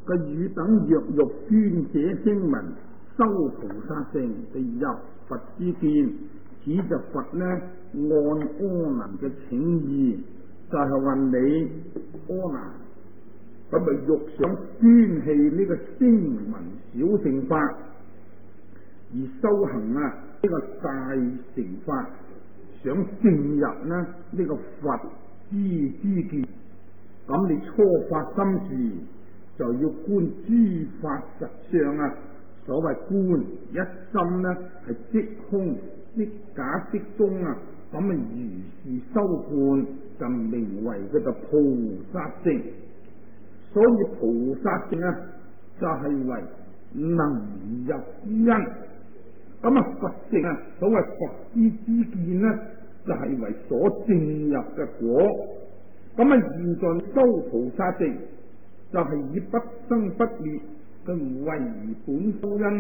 個汝等若欲宣這聲聞，修菩薩性，就入佛之見。此就佛呢按阿難嘅請意，就係話你阿難，咁咪欲想宣棄呢個聲聞小乘法，而修行呢個大乘法，想進入呢個佛之見。咁你初發心時就要觀諸法實相所謂觀一心係即空即假即中咁如是修觀，就名為佢就菩薩性。所以菩薩性就係為能入之因。佛性所謂佛之見就係為所證入嘅果。現在修菩薩性就係以不生不滅嘅為本修因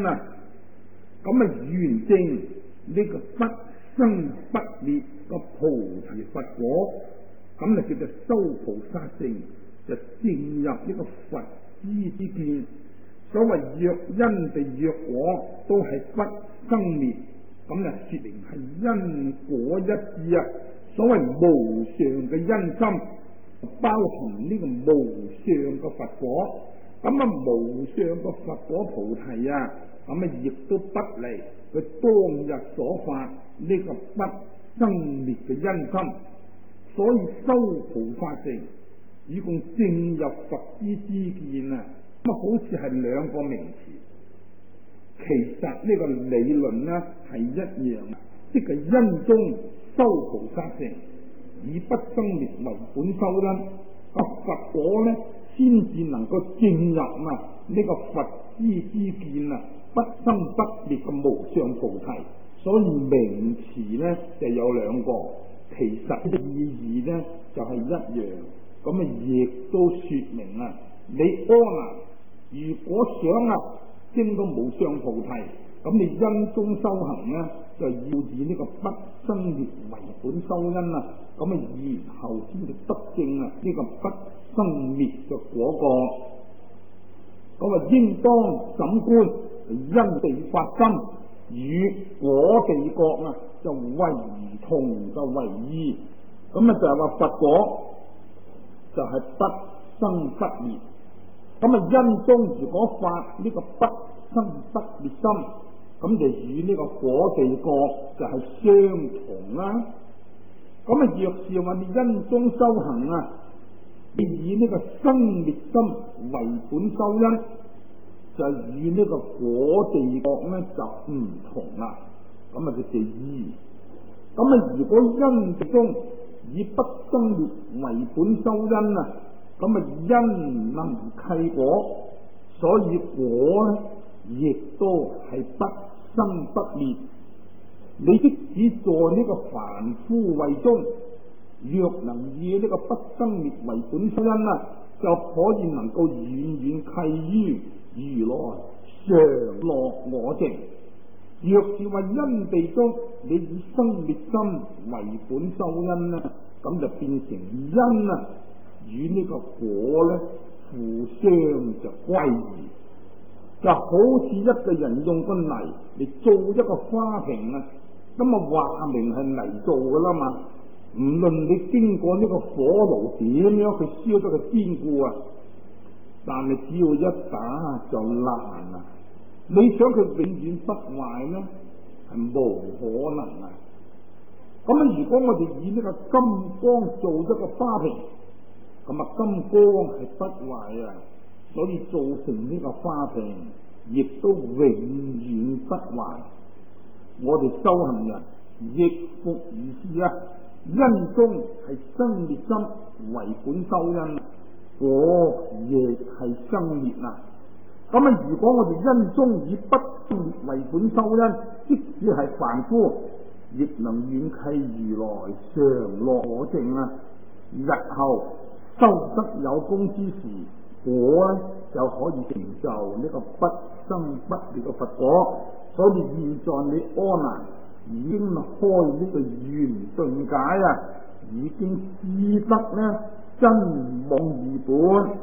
圓證呢個不生不滅個菩提佛果，咁就叫做修菩薩性，就證入呢個佛之見。所謂若因地若果都係不生滅，咁就說明係因果一致所謂無上嘅因心，包含呢個無上嘅佛果。無上嘅佛果菩提亦都不離佢當日所發呢個不生滅嘅因心。所以修菩薩性以共證入佛之見好似係兩個名詞，其實呢個理論係一樣，即係因中修菩薩性，以不生滅為本修因，佛果先至能夠證入呢個佛之見不生不滅嘅無上菩提。所以名詞就有兩個，其實意義就係一樣。亦都說明你阿難如果想證到無上菩提，咁你因中修行就要以呢個不生滅為本修因然後先至得證呢個不生滅嘅果個。應當怎觀？因地發心，與果地覺就為同就為異。就係話佛果就係不生不滅。因中如果發呢個不生不滅心，咁就與呢個果地覺就係相同啦。若是話你因中修行你以呢個生滅心為本修因，就與呢個果地覺就唔同啦。就叫異。如果因地中以不生滅為本修因因能契果，所以果亦都係不生不滅。你即使在呢個凡夫位中，若能以呢個不生滅為本修因就可以能夠遠遠契於如來常樂我淨。若是話因地中你以生滅心為本修因咁就變成因與呢個果互相就歸異。就好似一個人用個泥嚟做一個花瓶話明係泥做噶啦嘛。唔論你經過呢個火爐點樣去燒咗個堅固但係只要一打就爛你想佢永遠不壞係無可能如果我哋以呢個金剛做一個花瓶，金剛係不壞所以造成呢個花瓶亦都永遠不壞。我哋修行人亦復如是因中係生滅心為本修因，果亦係生滅如果我哋因中以不生滅為本修因，即使係凡夫，亦能遠契如來常樂我淨日後修得有功之時，果就可以成就呢個不生不滅嘅佛果。所以現在你阿難已經開呢個圓頓解已經知得真妄二本，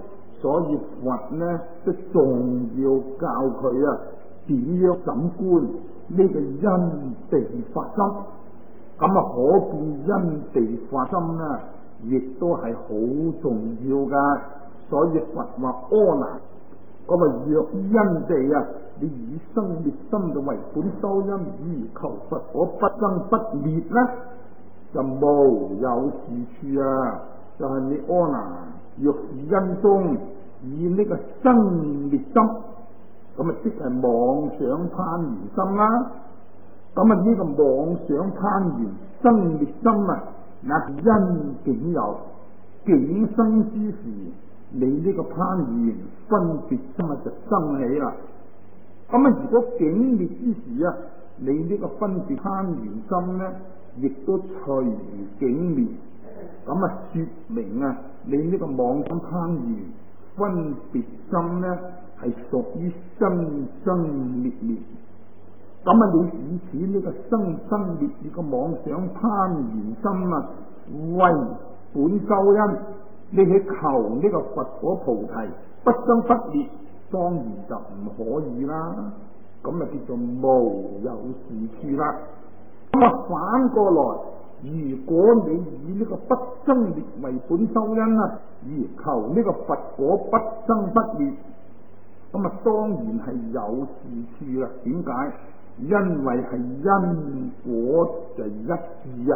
所以佛呢都仲要教佢點樣審觀呢個因地發心。咁可見因地發心呢，亦都係好重要噶。所以佛話阿難，若因地你以生滅心就為本修因，而求佛果不生不滅呢，就無有是處啊！就係你阿難，若是因中以呢個生滅心，咁即係妄想攀緣心啦。咁呢個妄想攀緣生滅心那是因境有，境生之時，你呢個攀緣分別心就生起啦。如果境滅之時你呢個分別攀緣心呢，亦都隨境滅。說明你呢個妄想攀緣分別心呢，係屬於生生滅滅。你以此呢個生生滅滅嘅妄想攀緣心為本修因，你去求呢個佛果菩提不生不滅，當然就唔可以啦。咁叫做無有是處啦。反過來，如果你以呢個不生滅為本修因而求呢個佛果不生不滅，當然係有是處啦。點解？因為係因果就一致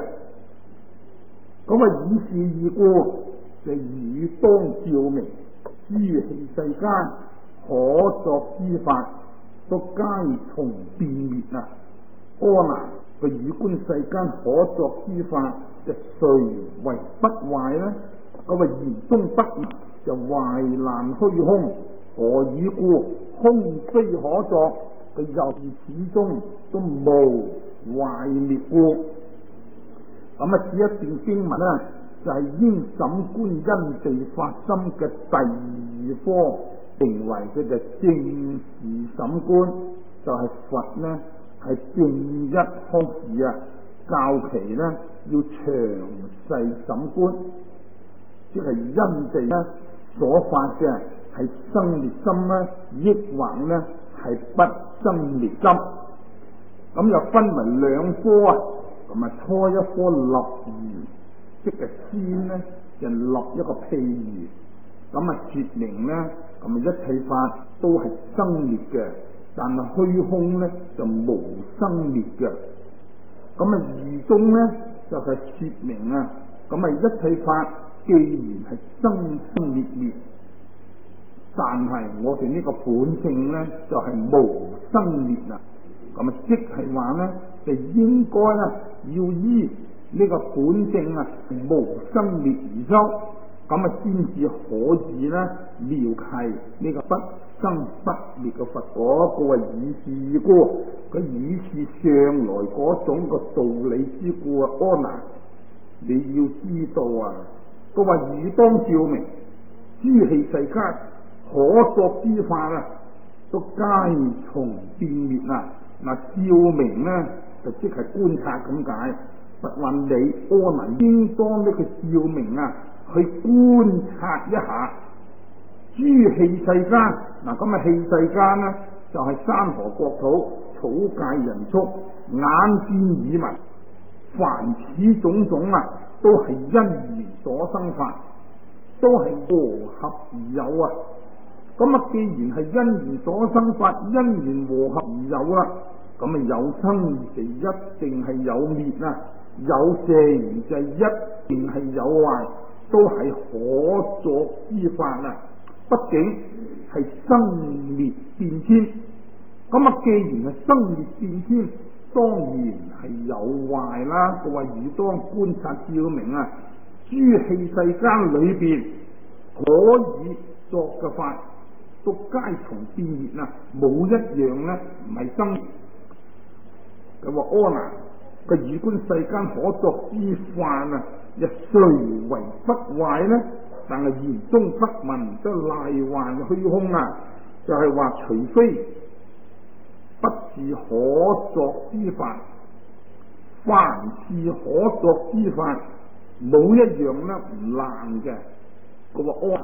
以是而過，就汝當照明，諸器世間可作之法，都皆從變滅阿難，個汝觀世間可作之法，就誰為不壞呢？言中不滅，就壞爛虛空，何以故？空非可作，佢又始終都無壞滅故。此一段經文就係應審觀因地發心嘅第二科，認為佢就正視審觀，就係佛呢係正一開示教其呢要詳細審觀，即係因地呢所發嘅係生滅心呢，抑或呢係不生滅心。又分為兩科初一科立喻，即係先呢就立一個譬喻，說明呢一切法都係生滅嘅，但係虛空呢就無生滅嘅。喻中呢就係說明一切法既然係生生滅滅，但係我哋呢個本性呢就係無生滅即係話呢就應該要依呢個本性無生滅而修，先至可以呢妙契呢個不生不滅嘅佛果。佢話以是而過，佢以是上來嗰種個道理之故阿難，你要知道佢話汝當照明，諸器世間可作之法都皆從變滅照明呢就即係觀察咁解。佛話你阿難應當呢個照明去觀察一下諸器世間。器世間呢就係山河國土、草芥人畜、眼見耳聞，凡此種種都係因緣所生法，都係和合而有既然係因緣所生法，因緣和合而有有生就一定係有滅有成就一定係有壞，都係可作之法畢竟係生滅變遷，既然係生滅變遷，當然係有壞啦。佢話汝當觀察照明諸器世間裏邊可以作嘅法，都皆從變滅冇一樣呢唔係生。佢話阿難，個汝觀世間可作之法又誰為不壞呢？但係言中不聞則賴幻虛空就係話除非不是可作之法，凡是可作之法冇一樣呢唔爛嘅。佢話阿難，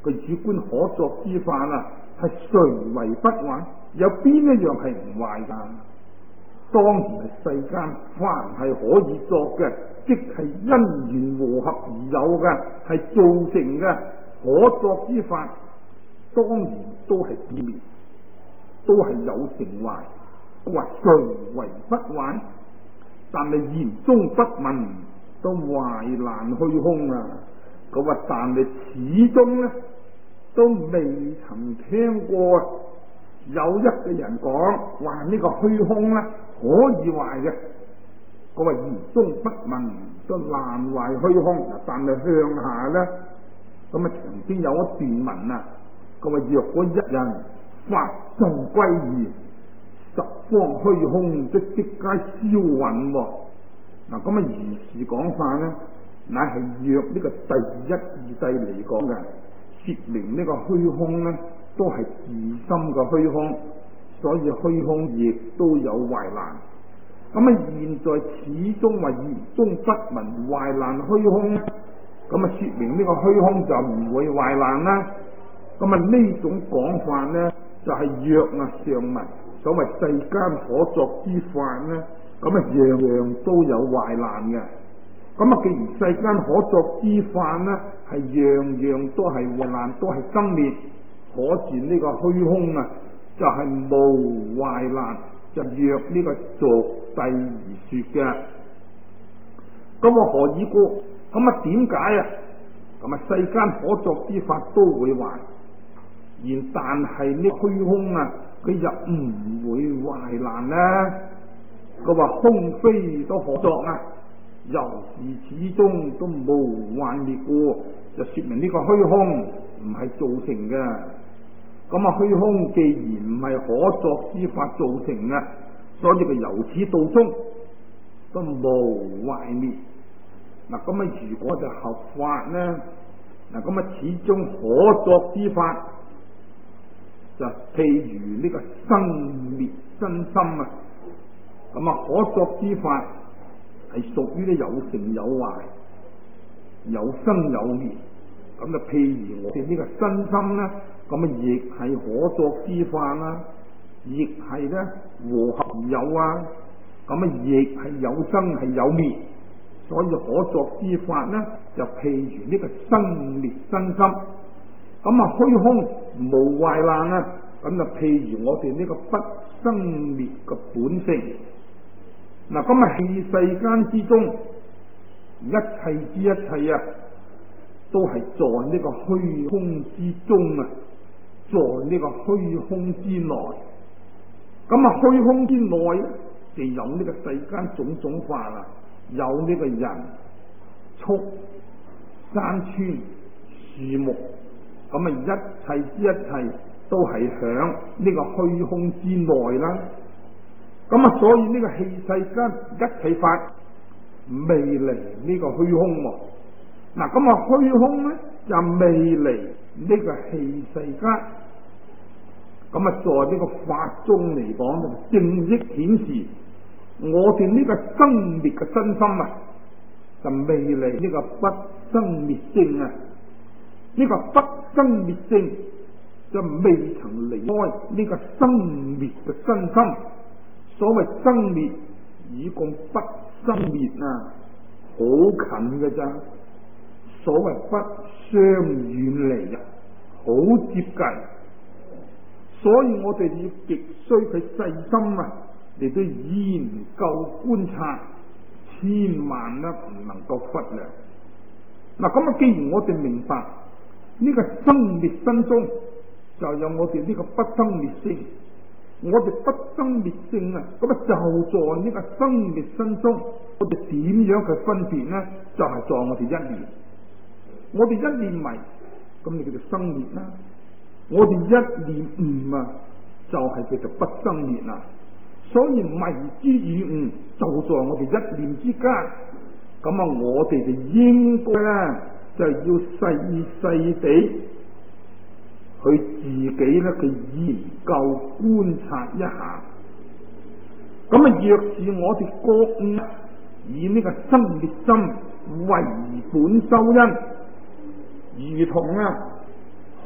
佢主觀可作之法啊，係誰為不壞？有邊一樣係唔壞㗎？當然係世間凡係可以作嘅，即係因緣和合而有嘅，係造成嘅可作之法，當然都係自滅，都係有成壞。話誰為不壞？但係言中不聞，都壞爛虛空啊！佢話但係始終咧都未曾聽過有一個人講話呢個虛空咧可以壞嘅。佢話言中不聞，都爛壞虛空。但係向下咧，咁啊曾經有一段文啊，佢話若果一人發眾歸義，十方虛空即皆消殞。嗱，咁啊如是講法咧，乃係若呢個第一義諦嚟講嘅，說明呢個虛空咧都係自心嘅虛空，所以虛空亦都有壞爛。咁啊現在始終話言中不聞壞爛虛空，咁啊說明呢個虛空就唔會壞爛啦。咁啊呢種講法咧就係若啊上文所謂世間可作之法咧，咁啊樣樣都有壞爛嘅。咁啊既然世間可作之法咧係樣樣都係壞爛，都係生滅，可見呢個虛空啊就係無壞爛，就若呢個俗諦而說嘅。咁啊何以故？咁啊點解啊？咁啊世間可作之法都會壞，但係呢虛空啊佢又唔會壞爛呢？佢話空非都可作啊，由是始終都無幻滅故，就說明呢個虛空唔係造成嘅。咁啊虛空既然唔係可作之法造成嘅，所以佢由始到終都無壞滅。嗱咁啊如果就合法呢，嗱咁啊始終可作之法就譬如呢個生滅真心啊，咁啊可作之法係屬於咧有成有壞，有生有滅。咁就譬如我哋呢個真心咧，咁啊亦係可作之法啦，亦係咧和合而有啊，咁啊亦係有生係有滅。所以可作之法咧就譬如呢個生滅真心。咁啊虛空無壞爛啊，咁就譬如我哋呢個不生滅嘅本性。嗱咁啊喺世間之中，一切之一切啊，都係在呢個虛空之中啊，在呢個虛空之內。咁啊虛空之內咧，就有呢個世間種種法啦，有呢個人、畜、山川、樹木。咁啊一切之一切都係響呢個虛空之內啦。咁啊所以呢個器世間一切法未離呢個虛空喎。嗱咁啊虛空咧就未離呢個器世間。咁啊在呢個法中嚟講，正益顯示我哋呢個生滅嘅真心啊，就未離呢個不生滅性啊。呢個不生滅性就未曾離開呢個生滅嘅真心。所謂生滅以共不生滅啊，好近嘅咋。所謂不相遠離啊，好接近。所以我哋要極需佢細心啊嚟到研究觀察，千萬咧唔能夠忽略。嗱咁啊，既然我哋明白呢個生滅身中就有我哋呢個不生滅性，我哋不生滅性啊，咁啊就在呢個生滅身中，我哋點樣去分別呢？就係在我哋一念，我哋一念迷，咁你叫做生滅啦；我哋一念悟啊，就係叫做不生滅啦。所以迷之與悟就在我哋一念之間，咁啊我哋就應該咧就要細細地去自己咧去研究觀察一下。咁啊若是我哋覺悟以呢個生滅心為本修因，如同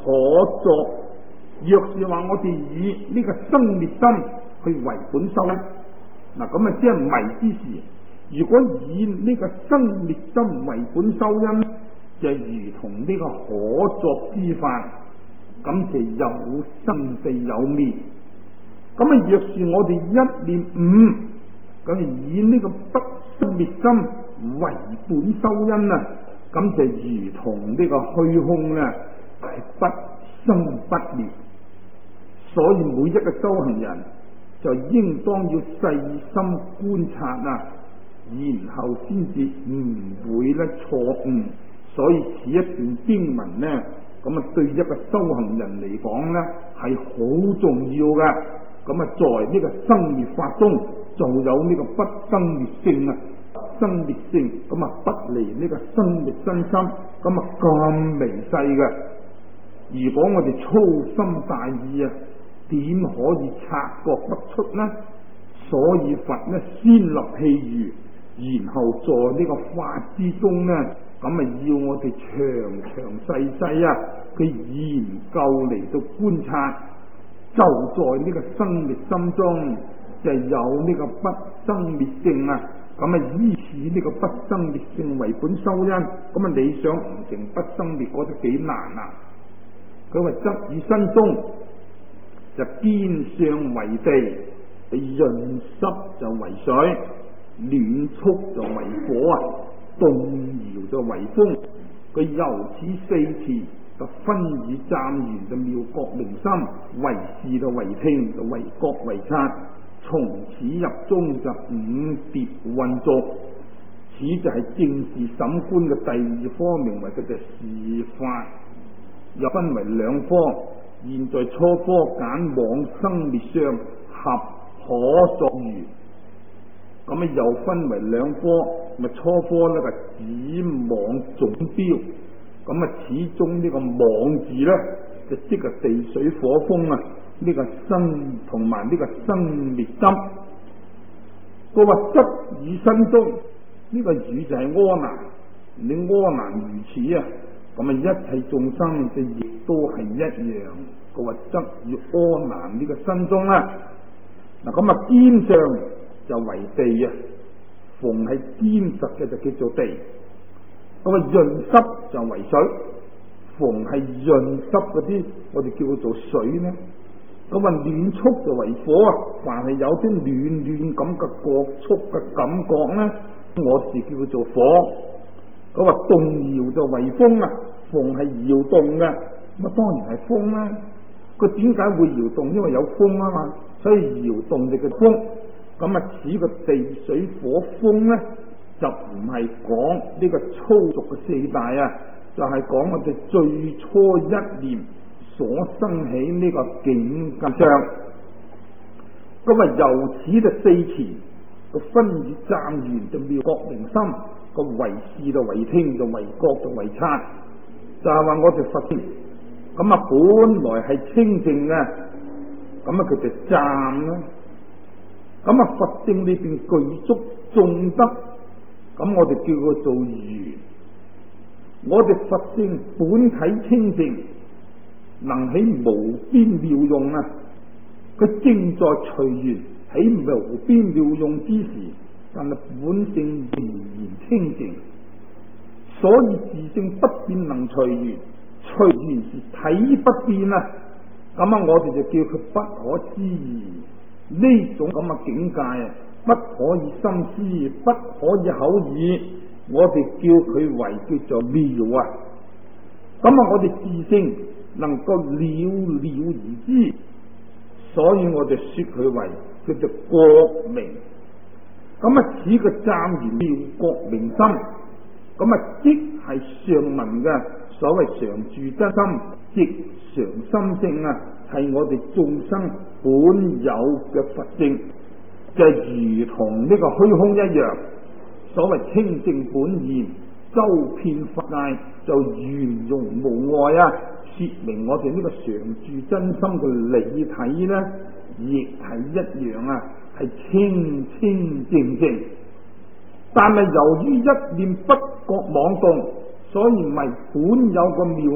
可作。若是話我哋以呢個生滅心去為本修因，嗱咁啊即係迷之時。如果以呢個生滅心為本修因，就如同呢個可作之法，咁就有生就有滅。咁啊若是我哋一念悟，咁以呢個不生滅心為本修因啊，咁就如同呢個虛空咧係不生不滅。所以每一個修行人就應當要細心觀察啊，然後先至唔會咧錯誤。所以此一段經文呢，咁啊對一個修行人嚟講呢係好重要嘅。咁啊在呢個生滅法中就有呢個不生滅性啊，生滅性咁啊不離呢個生滅真心，咁啊咁微細嘅。如果我哋粗心大意啊，點可以察覺得出呢？所以佛呢先立譬喻，然後在呢個法之中呢，咁啊要我哋詳細啊去研究嚟到觀察，就在呢個生滅心中就有呢個不生滅性啊。咁啊依此呢個不生滅性為本修因，咁啊你想唔成不生滅覺得幾難啊？佢話則以身中就堅相為地，潤濕就為水，暖促就為火啊，動搖就為風。佢由此四詞就分以湛然就妙覺明心，為視就為聽就為覺為察，從此入中就五碟運作。此就係正視審觀嘅第二科，名為佢嘅示法，又分為兩科。現在初科揀往生滅相合可作喻，咁啊又分為兩科。咪初科呢個指網總標，咁啊始終呢個網字呢，就即係地水火風啊，呢個生同埋呢個生滅心。佢話則以身中呢個語就係阿難，你阿難如此啊，咁啊一切眾生就亦都係一樣。佢話則以阿難呢個身中啦，嗱咁啊堅上就為地啊，逢係堅實嘅就叫做地。咁啊潤濕就為水，逢係潤濕嗰啲我哋叫佢做水呢。咁啊暖促就為火啊，凡係有啲暖咁嘅覺觸嘅感覺呢，我哋叫佢做火。咁啊動搖就為風啊，逢係搖動嘅，咁啊當然係風啦。佢點解會搖動？因為有風啊嘛，所以搖動力嘅風。咁啊此個地水火風呢，就唔係講呢個粗俗嘅四大啊，就係講我哋最初一念所生起呢個境界上。咁啊由此就四詞個分以湛然就妙覺明心，個為視就為聽就為覺就為察，就係話我哋佛性咁啊本來係清淨嘅，咁啊佢就湛啦。咁啊佛性裏邊具足眾德，咁我哋叫佢做如。我哋佛性本體清淨，能起無邊妙用啊！佢正在隨緣起無邊妙用之時，但係本性仍然清淨，所以自性不變能隨緣，隨緣是體不變啊！咁啊我哋就叫佢不可思議。呢種咁嘅境界啊，不可以心思，不可以口耳，我哋叫佢為叫做妙啊！咁啊我哋自性能夠了而知，所以我哋說佢為叫做覺明。咁啊此個湛然妙覺明心，咁啊即係上文嘅所謂常住真心，即常心性啊，係我哋眾生本有嘅佛性，就如同呢個虛空一樣。所謂清淨本現，周遍法界，就圓融無礙啊！說明我哋呢個常住真心嘅理體呢，亦係一樣啊，係清清淨淨。但係由於一念不覺妄動，所以唔係本有個妙明，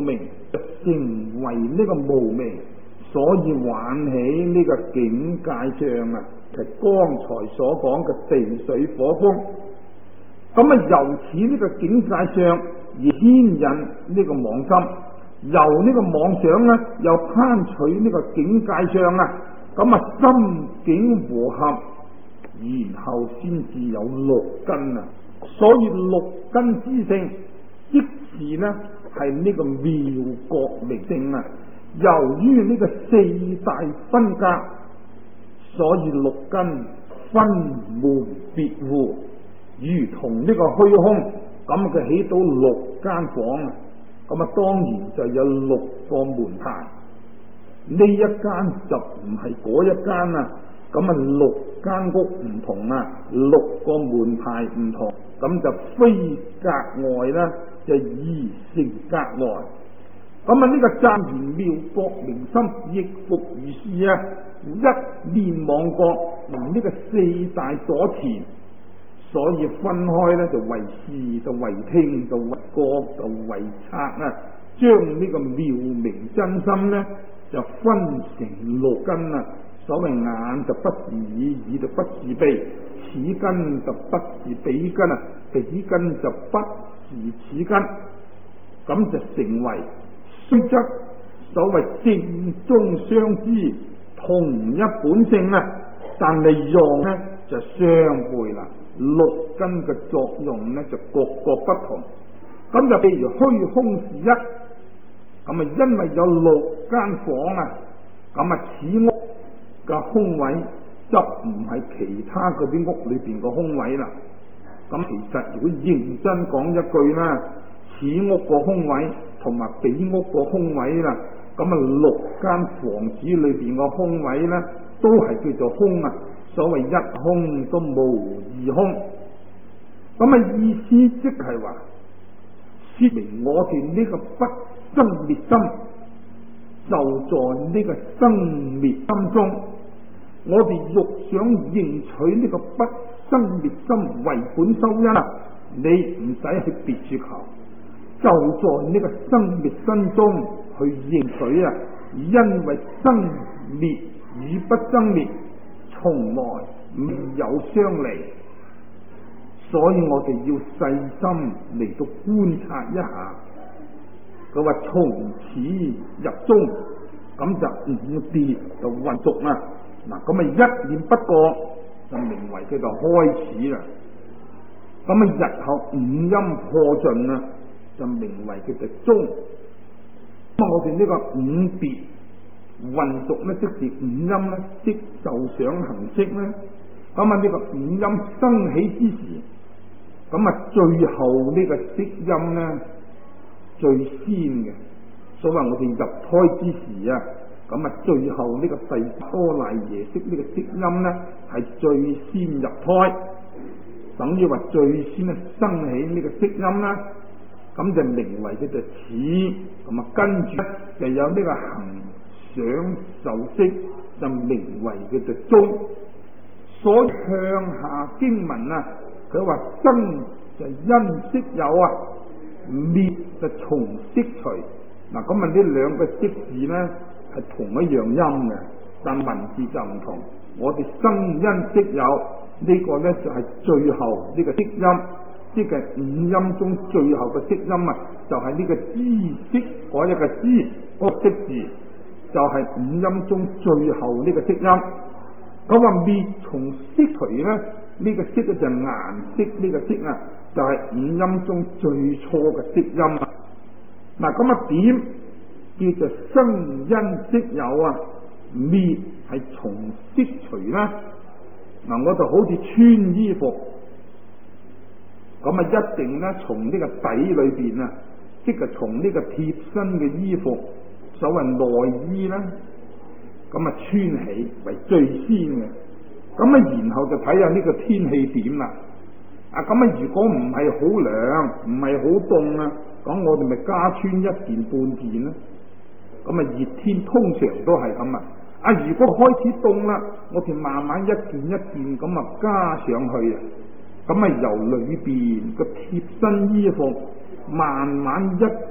成為呢個無明，所以玩起呢個境界相啊，係剛才所講嘅地水火風。咁啊，由此呢個境界相而牽引呢個妄心，由呢個妄想呢，又攀取呢個境界相啊，咁啊心境和合，然後先至有六根啊。所以六根之性，即是呢係呢個妙覺明性啊。由於呢個四大分隔，所以六根分門別戶，如同呢個虛空，咁佢起到六間房啊。咁啊，當然就有六個門牌。呢一間就唔係嗰一間啊。咁啊，六間屋唔同啊，六個門牌唔同，咁就非隔外啦，就異成隔外。咁啊，呢個湛然妙覺明心亦復如是啊，一念妄覺同呢個四大所纏，所以分開咧就為視，就為聽，就為覺，就為察啊，將呢個妙明真心咧就分成六根啊。所謂眼就不是耳，耳就不是鼻，此根就不是彼根啊，彼根就不是此根，咁就成為雖則所謂正中相知，同一本性啊，但係用呢就相背啦。六根嘅作用呢就各個不同。咁就譬如虛空是一，咁啊因為有六間房啊，咁啊此屋嘅空位就唔係其他嗰啲屋裏邊嘅空位啦。咁其實如果認真講一句啦，此屋個空位同埋彼屋個空位啦，咁啊六間房子裏邊個空位呢，都係叫做空啊。所謂一空都無二空，咁啊意思即係話，說明我哋呢個不生滅心，就在呢個生滅心中。我哋欲想認取呢個不生滅心為本修因啊，你唔使去別處求，就在呢個生滅心中去認取啊。因為生滅與不生滅從來未有相離，所以我哋要細心嚟到觀察一下。佢話從此入中，咁就五跌就混濁啦。嗱，咁啊一念不過就名為佢就開始啦。咁啊日後五陰破盡啦，就名為佢就中。咁我哋呢個五跌混濁咧，即是五陰咧，即受想行識咧。咁啊呢個五陰生起之時，咁啊最後呢個色音咧最先嘅。所謂我哋入胎之時啊，咁啊最後呢個第多賴耶識呢個色音咧係最先入胎，等於話最先咧生起呢個色音啦。咁就名為佢就始，咁啊跟住就有呢個行想受識，就名為佢就中。所以向下經文啊，佢話生就因識有啊，滅就從識除。嗱，咁啊呢兩個識字咧係同一樣音嘅，但文字就唔同。我哋生因識有呢個咧就係最後呢個識音，即係五音中最後嘅識音啊，就係呢個知識嗰一個知嗰個識字，就係五音中最後呢個識音。咁話滅從識除咧，呢個識咧就顏色呢個識啊，就係五音中最初嘅識音啊。嗱，咁啊點叫做生因識有啊？滅係從識除啦。嗱，我就好似穿衣服，咁啊一定咧從呢個底裏邊啊，即係從呢個貼身嘅衣服，所謂內衣啦，咁啊穿起為最先嘅。咁啊然後就睇下呢個天氣點啦。啊咁啊如果唔係好涼，唔係好凍啊，咁我哋咪加穿一件半件啦。咁啊熱天通常都係咁啊。啊如果開始凍啦，我哋慢慢一件一件咁啊加上去啊。咁啊由裏邊個貼身衣服慢慢一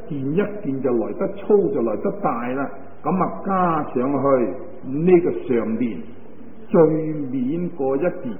件一件就來得粗就來得大啦，咁啊加上去呢個上面最面嗰一件，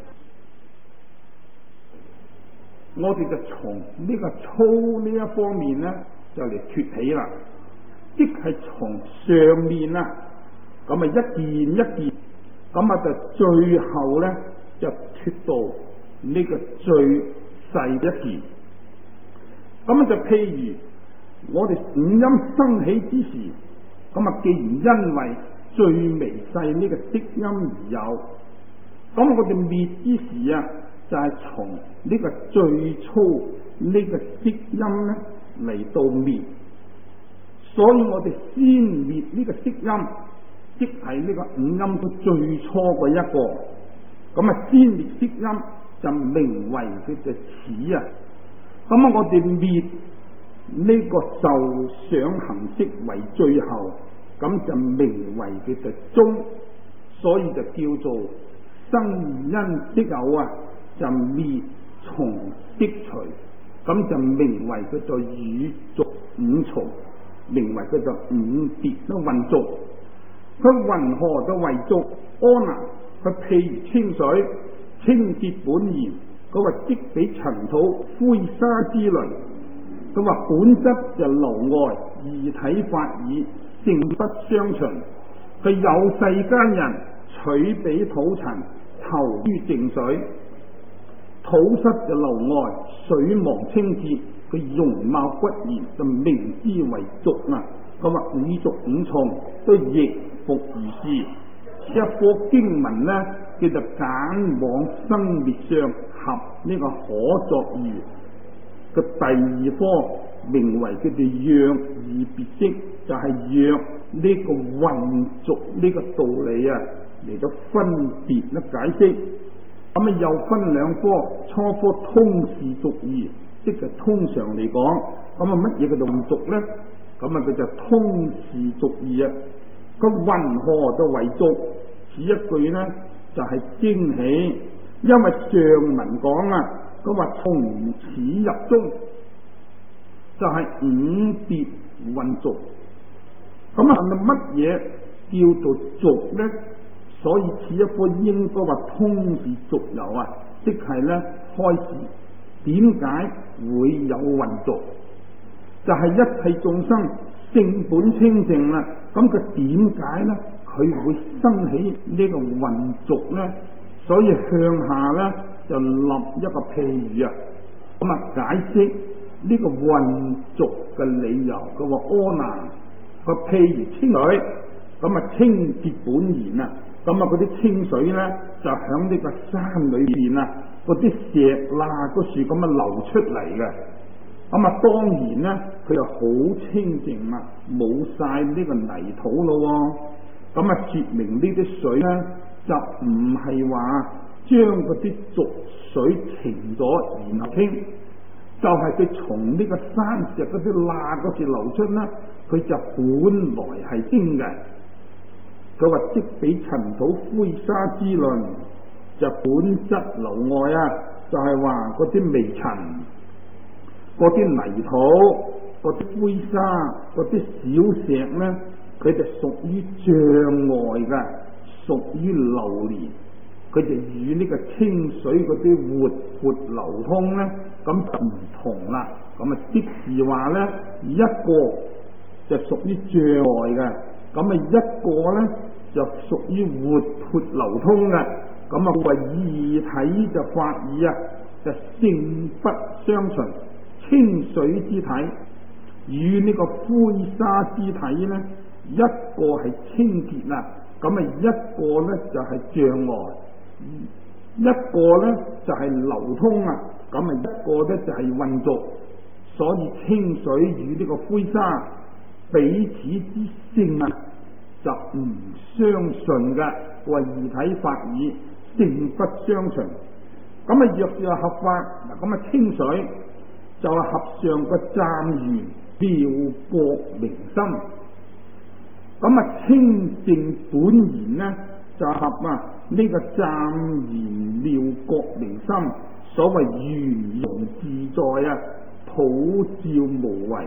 我哋就從呢個粗呢一方面呢，就嚟脫起啦，即係從上面啊，咁啊一件一件，咁啊就最後呢，就脫到呢個最細一件。咁就譬如我哋五音生起之時，咁啊既然因為最微細呢個色音而有，咁我哋滅之時啊，就係從呢個最粗呢個色音呢嚟到滅，所以我哋先滅呢個色音，即係呢個五音都最初嘅一個，咁啊先滅色音就名為佢就始啊。咁啊，我哋滅呢個受想行識為最後，咁就名為佢就終，所以就叫做生因即有啊，就滅從識除，咁就名為佢就語俗五重，名為佢就五別都混濁。佢云何就為濁？阿難，佢譬如清水，清潔本然。佢話即比塵土灰沙之類，佢話本質就流外，異體法爾，性不相隨。佢有世間人取彼土塵，投於淨水，土濕就流外，水亡清潔，佢容貌不然，就名之為濁啊。佢話五濁五重都亦復如是。一科經文呢，叫做簡往生滅相合呢個可作喻。個第二科名為叫做約二別釋，就係約呢個混濁呢個道理啊，嚟到分別咧解釋。咁啊又分兩科，初科通事俗義，即係通常嚟講，咁啊乜嘢叫做混濁咧？咁啊佢就通事俗義啊。佢云何就為濁？此一句呢就係驚喜，因為上文講啊，佢話從始入中就係五別混濁。咁啊係咪乜嘢叫做濁呢？所以此一科應該話通是濁有啊，即係呢開始點解會有混濁？就係一切眾生性本清淨啦，咁佢點解呢？佢會生起呢個混濁呢？所以向下呢，就立一個譬喻啊，咁啊解釋呢個混濁嘅理由。佢話阿難，個譬如清水，咁啊清潔本然啊，咁啊嗰啲清水呢，就響呢個山裏邊啊，嗰啲石罅嗰樹咁啊流出嚟嘅。咁啊當然呢，佢就好清淨啊，冇晒呢個泥土咯。咁啊說明呢啲水呢，就唔係話將嗰啲濁水停咗然後清，就係佢從呢個山石嗰啲罅嗰處流出啦，佢就本來係清嘅。佢話即比塵土灰沙之論，就本質流外啊，就係話嗰啲微塵、嗰啲泥土、嗰啲灰沙、嗰啲小石呢，佢就屬於障礙嘅，屬於流連，佢就與呢個清水嗰啲活潑流通呢，咁就唔同啦。咁啊即是話呢，一個就屬於障礙嘅，咁啊一個呢，就屬於活潑流通嘅。咁啊話異體就法爾啊，就性不相隨，清水之體與呢個灰沙之體呢，一個係清潔啦，咁啊一個呢就係障礙，一個呢就係流通啊，咁啊一個呢就係混濁。所以清水與呢個灰沙彼此之性啊，就唔相順嘅，為異體法爾，性不相隨。咁啊若是合法嗱，咁啊清水就係合上個湛圓妙覺明心。咁啊清淨本然呢，就合呢個湛圓妙覺明心。所謂圓融自在啊，普照無為，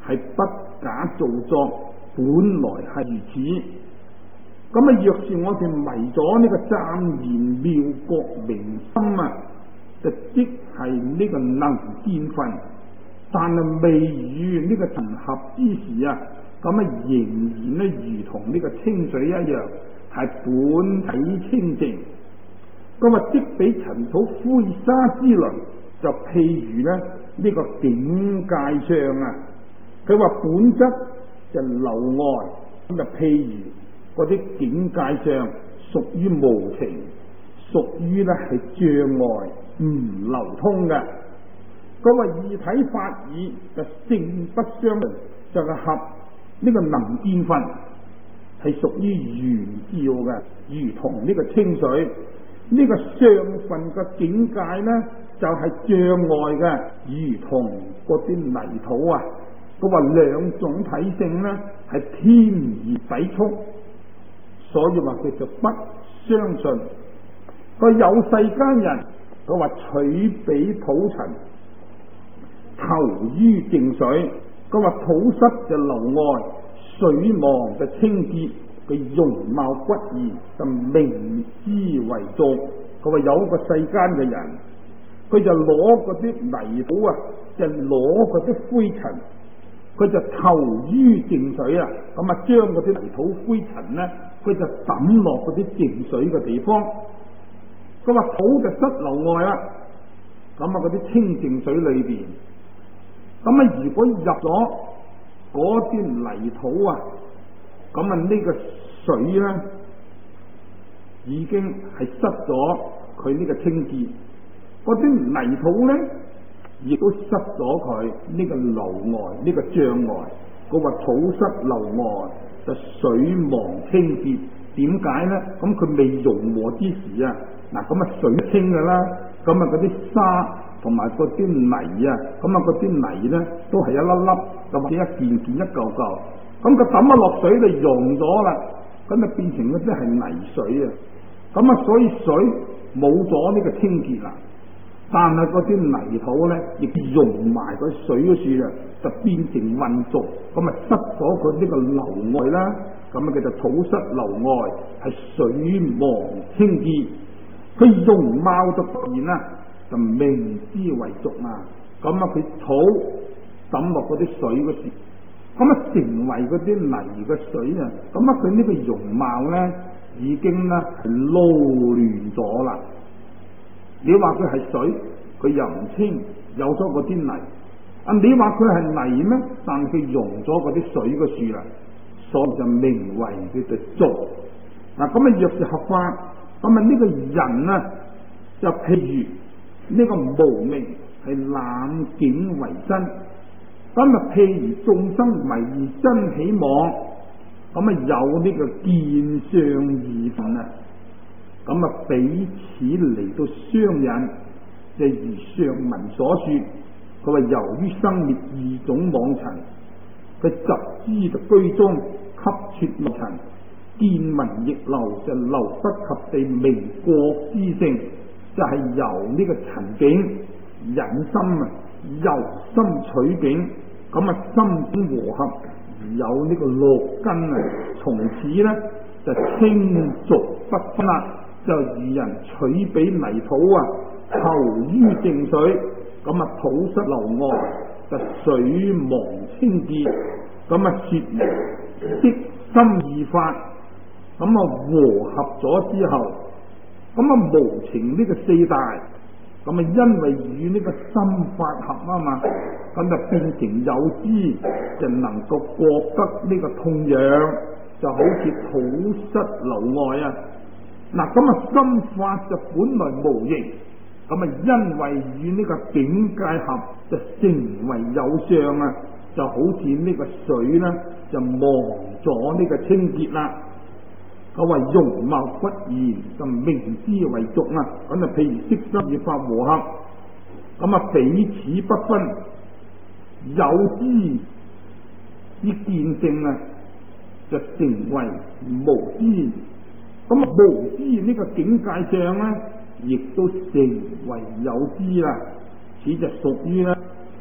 係不假造作，本來係如此。咁啊，若是我哋迷咗呢個湛然妙覺明心啊，就即係呢個能見分，但係未與呢個塵合之時啊，咁啊仍然咧如同呢個清水一樣，係本體清淨。咁啊，即比塵土灰沙之類，就譬如咧呢個境界相啊，佢話本質就流外，咁就譬如嗰啲境界相屬於無情，屬於咧係障礙唔流通嘅。咁話二體法義就性不相離，就係合呢個能見分，係屬於圓照嘅，如同呢個清水。呢個相分嘅境界呢，就係障礙嘅，如同嗰啲泥土啊。佢話兩種體性呢，係天而抵觸，所以話佢就不相信。佢有世間人，佢話取彼土塵，投於淨水。佢話土濕就流外，水亡就清潔。佢容貌不異，就明之為俗。佢話有一個世間嘅人，佢就攞嗰啲泥土啊，就攞嗰啲灰塵，佢就投於淨水啊。咁啊，將嗰啲泥土灰塵呢，佢就抌落嗰啲淨水嘅地方。佢話土就濕流外啦。咁啊，嗰啲清淨水裏邊，咁啊，如果入咗嗰啲泥土啊，咁啊呢個水咧已經係失咗佢呢個清潔，嗰啲泥土咧亦都失咗佢呢個流外呢個障礙。佢話土失流外就水亡清潔，點解咧？咁佢未融和之時啊，嗱咁啊水清噶啦，咁啊嗰啲沙同埋嗰啲泥啊，咁啊嗰啲泥咧都係一粒粒，就或者一件件一嚿嚿。咁佢抌咗落水就溶咗啦，咁就變成嗰啲係泥水啊。咁啊，所以水冇咗呢個清潔啦，但係嗰啲泥土咧亦溶埋嗰水嗰處啊，就變成混濁，咁啊失咗佢呢個流外啦。咁啊，佢就土失流外，係水亡清潔。佢容貌就不然啦，就明之為俗啊。咁啊，佢土抌落嗰啲水嗰處，咁啊成為嗰啲泥嘅水啊，咁啊佢呢個容貌咧已經咧係撈亂咗啦。你話佢係水，佢又唔清，有咗嗰啲泥。啊，你話佢係泥咩？但佢溶咗嗰啲水嘅樹啦，所以就名為叫做俗。嗱，咁啊若是合法，咁啊呢個人啊就譬如呢個無明係攬境為身。咁啊，譬如眾生迷真起妄，咁啊有呢個見相二分啊，咁啊彼此嚟到相引，就如上文所說，佢話由於生滅二種妄塵，佢集資就居中吸撮妄塵，見聞逆流就流不及地明覺之性，就係由呢個塵境引心啊，由心取境。咁啊，心境和合而有呢個六根啊，從此咧就清濁不分啦，就如人取彼泥土啊，投於淨水，咁啊土失流外，就水亡清潔。咁啊說明色心二法，咁啊和合咗之後，咁啊無情呢個四大。咁啊，因為與呢個心法合啊嘛，咁就變成有知，就能夠覺得呢個痛癢，就好似土失流外啊。嗱，咁啊心法就本來無形，咁啊因為與呢個境界合，就成為有相啊，就好似呢個水呢，就忘咗呢個清潔啦。佢話容貌不異，就明之為俗啊！咁啊，譬如色心二法和合，咁啊彼此不分，有知之見性啊，就成為無知。咁啊無知呢個境界上咧，亦都成為有知啦。此就屬於咧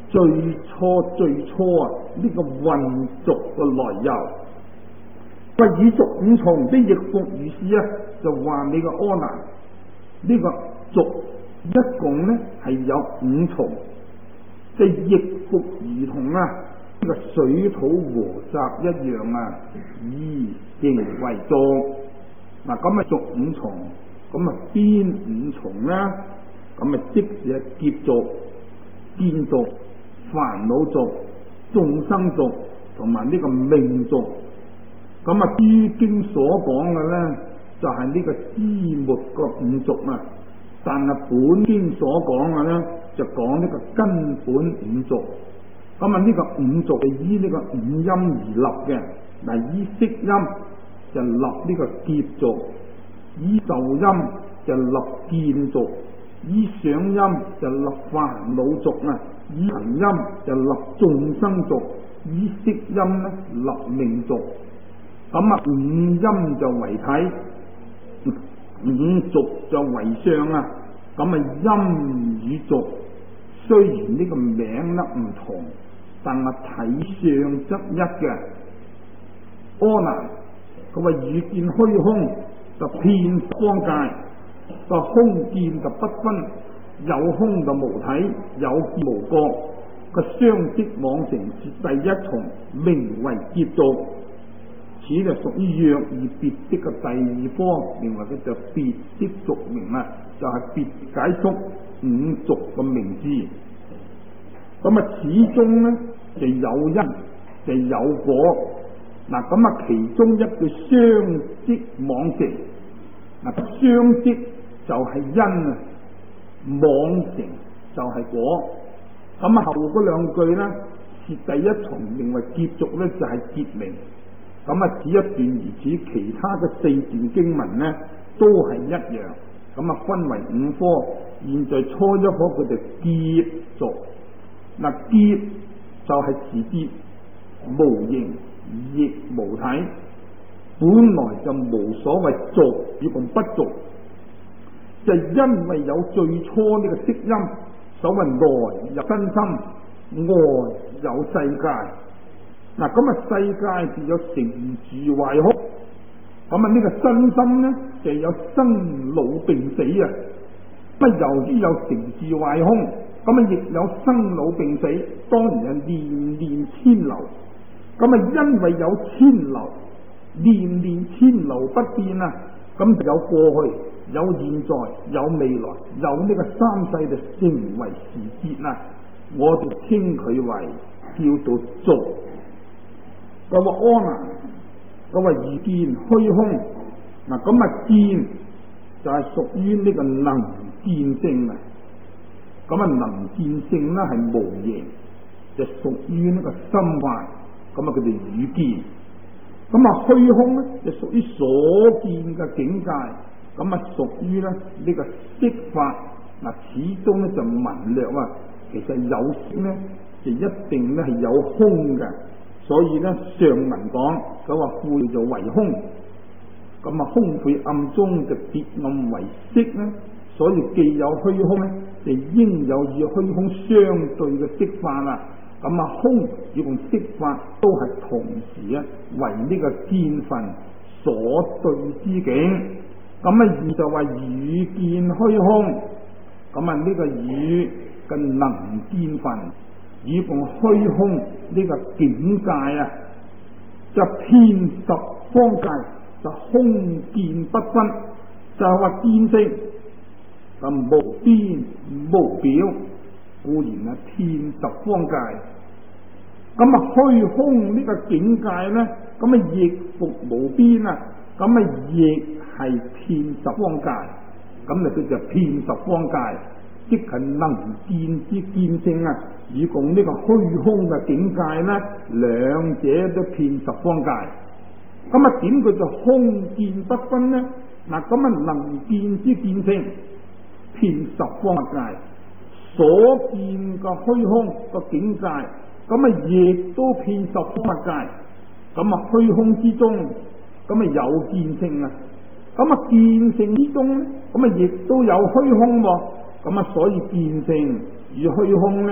最初啊呢個混濁嘅來由。個耳濁五重的譯復如是啊，就話你個阿難呢個濁一共呢係有五重，即係譯復如同啊呢個水土和雜一樣啊，以形為濁。嗱咁啊濁五重，咁啊邊五重呢？咁啊即係劫濁、見濁、煩惱濁、眾生濁同埋呢個命濁。咁啊諸經所講嘅咧就係呢個枝末個五濁啊，但係本經所講嘅咧就講呢個根本五濁。咁啊呢個五濁係依呢個五音而立嘅，嗱依色音就立呢個劫濁，依受音就立見濁，依想音就立煩惱濁啊，依行音就立眾生濁，依色音咧立命濁。咁啊五音就為體，五濁就為相啊。咁啊音與濁雖然呢個名咧唔同，但係體相則一嘅。阿難佢話遇見虛空就遍十方界，個空見就不分，有空就無體，有見無覺，個相即妄成是第一重，名為劫濁。此就屬於若而別的嘅第二科，認為佢就別的俗名啊，就係別解釋五濁嘅名字。咁啊，始終呢就有因就有果。嗱，咁啊，其中一句相即妄成，嗱，相即就係因啊，妄成就係果。咁啊，後嗰兩句呢，是第一重，認為劫濁呢就係劫名。咁啊，此一段如此，其他嘅四段經文呢都係一樣。咁啊，分為五科。現在初一科佢哋劫濁。嗱，劫就係持劫，無形亦無體，本來就無所謂濁與共不濁，就因為有最初呢個色音，所謂內有身心，外有世界。嗱，咁啊世界就有成住壞空，咁啊呢個身心呢就有生老病死啊。咁由於有成住壞空，咁啊亦有生老病死，當然係年年遷流。咁啊因為有遷流，年年遷流不變啊，咁有過去，有現在，有未來，有呢個三世就成為時節啊。我哋稱佢為叫做濁。佢話阿難，佢話遇見虛空，嗱咁啊見就係屬於呢個能見性啊。咁啊能見性咧係無形，就屬於呢個心法。咁啊佢哋遇見，咁啊虛空咧就屬於所見嘅境界。咁啊屬於咧呢個色法。嗱始終咧就文略啊，其實有色咧就一定咧係有空嘅。所以咧上文講佢話晦就為空，咁啊空晦暗中就別暗為色咧。所以既有虛空咧，就應有與虛空相對嘅色法啦。咁啊空與同色法都係同時啊為呢個見分所對之境。咁啊而就話遇見虛空，咁啊呢個遇嘅能見分與共虛空呢個境界啊，就遍十方界就空見不分，就係話見性就無邊無表，固然啊遍十方界。咁啊虛空呢個境界呢，咁啊亦復無邊啊，咁啊亦係遍十方界。咁啊佢就遍十方界，即係能見之見性啊，以共呢個虛空嘅境界呢，兩者都遍十方界。咁啊點佢就空見不分呢？嗱咁啊能見之見性遍十方界，所見嘅虛空個境界，咁啊亦都遍十方界。咁啊虛空之中，咁啊有見性啊，咁啊見性之中咧，咁啊亦都有虛空喎。咁啊所以見性與虛空咧，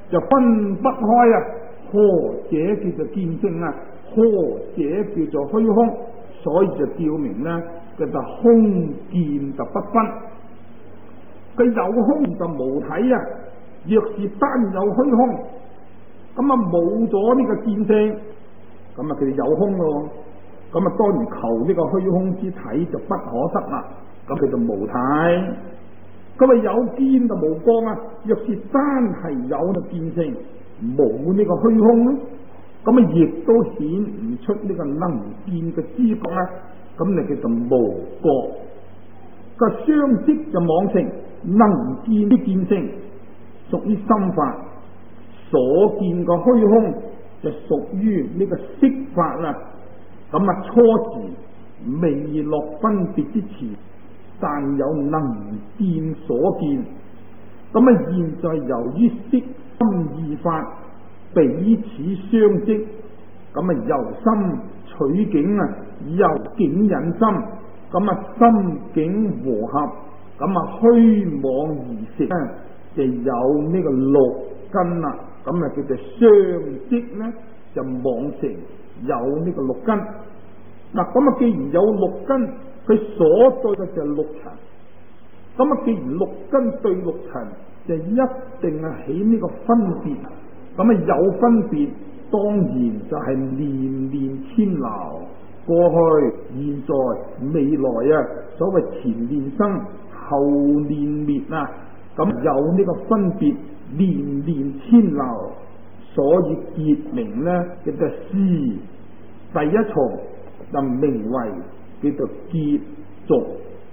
就分不開啊，何者叫做見性啊，何者叫做虛空，所以就叫明呢，叫做空見就不分。佢有空就無體啊，若是單有虛空，咁啊冇咗呢個見性，咁啊佢哋有空咯，咁啊當然求呢個虛空之體就不可得啦，咁佢就無體。咁啊有見就無光啊，若是單係有呢個見性，冇呢個虛空咧，咁啊亦都顯唔出呢個能見嘅知覺啊，咁你叫做無覺。個相識就妄成，能見啲見性屬於心法，所見個虛空就屬於呢個色法啦。咁啊初時未落分別之前，但有能見所見。咁啊現在由於色心二法彼此相即，咁啊由心取境啊，由境引心。咁啊心境和合，咁啊虛妄而成咧，就有呢個六根啦。咁啊叫做相即咧，就妄成有呢個六根。嗱，咁啊既然有六根，佢所對嘅就係六塵。咁啊既然六根對六塵，就一定係起呢個分別。咁啊有分別，當然就係念念遷流。過去、現在、未來啊，所謂前念生、後念滅啊，咁有呢個分別，念念遷流，所以結名呢叫做思。第一重就名為叫做結續。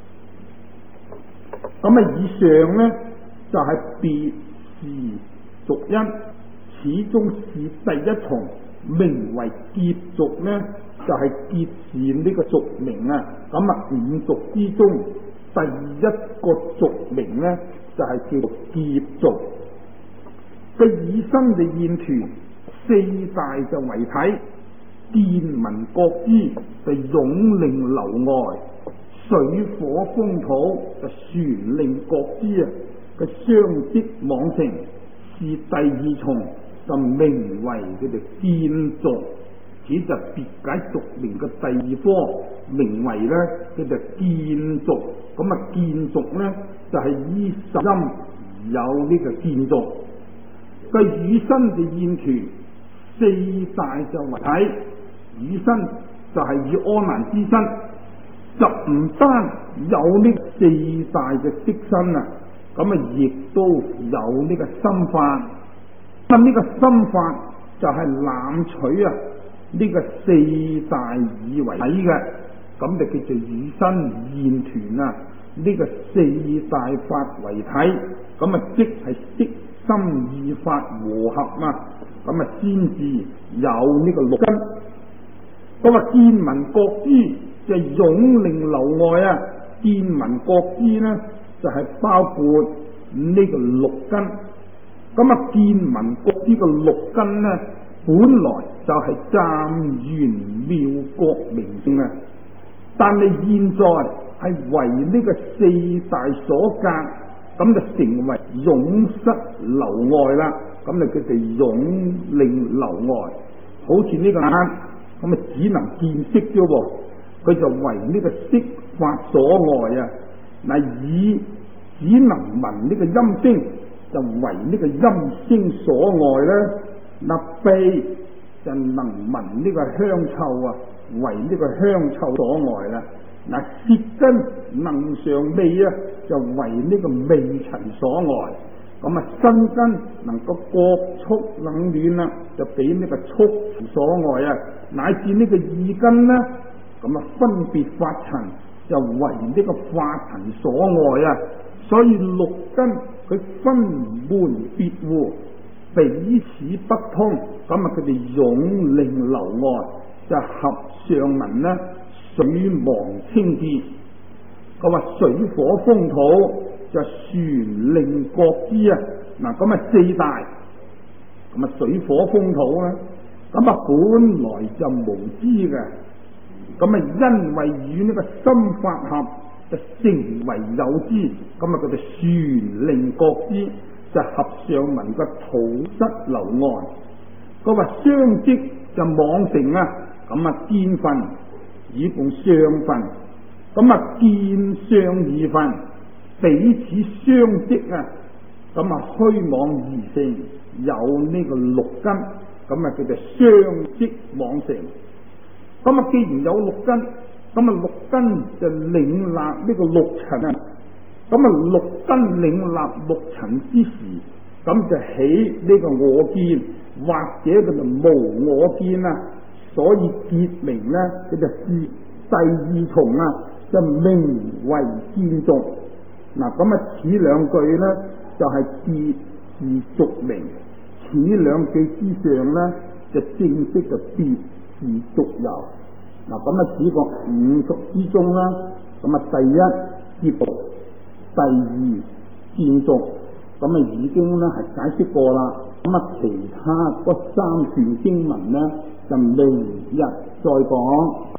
咁啊以上呢就係別事續因，始終是第一重名為結續呢，就係結是呢個續名啊。咁啊五續之中第一個續名呢，就係叫做結續。佢以身就現團，四大就為體，見聞覺知就湧令流外，水火風土就旋令覺知啊。佢相即妄成是第二重，就名為叫做見續。此就別解續名嘅第二科，名為咧叫做見續。咁啊見續咧就係依十音而有呢個見續。佢與身就現團，四大就為體。與身就係以阿難之身，就唔單有呢四大嘅色身啊，咁啊亦都有呢個心法。咁呢個心法就係攬取啊呢個四大以為體嘅，咁就叫做與身現團啊。呢個四大法為體，咁啊即係色心二法和合啊，咁啊先至有呢個六根。咁啊見聞覺知就湧令流外啊，見聞覺知呢就係包括呢個六根。咁啊見聞覺知個六根呢，本來就係湛圓妙覺明性啊，但係現在係為呢個四大所隔，咁就成為湧失流外啦。咁就叫做湧令流外，好似呢個眼，咁啊只能見色啫喎，佢就為呢個色法所礙啊。嗱，耳只能聞呢個音聲，就為呢個音聲所礙咧。嗱，鼻就能聞呢個香臭啊，為呢個香臭所礙啦。嗱，舌根能嘗味啊，就為呢個味塵所礙。咁啊，身根能夠覺觸冷暖啦，就俾呢個觸所礙啊。乃至呢個意根呢，咁啊分別法塵就為呢個法塵所礙啊。所以六根佢分門別戶，彼此不通，咁啊佢哋湧令流外，就合上文呢水亡清潔。佢話水火風土就旋令覺知啊。嗱，咁啊四大，咁啊水火風土啊，咁啊本來就無知嘅，咁啊因為與呢個心法合，就成為有知，咁啊佢哋旋令覺知，就就合上文個土質流岸。佢話相積就妄成啊，咁啊見分以共相分，咁啊見相異分，彼此相積啊，咁啊虛妄而成，有呢個六根，咁啊叫做相積妄成。咁啊既然有六根，咁啊六根就領納呢個六塵啊，咁啊六根領納六塵之時，咁就起呢個我見，或者佢就無我見啊，所以結名咧，佢就第二重啊，就名為見續。嗱，咁啊此兩句咧就係結字續名，此兩句之上咧就正式就別字續由。嗱，咁啊此個五續之中啦，咁啊第一結續，第二見續，咁啊已經咧係解釋過啦。咁啊其他嗰三段經文咧就明日再講。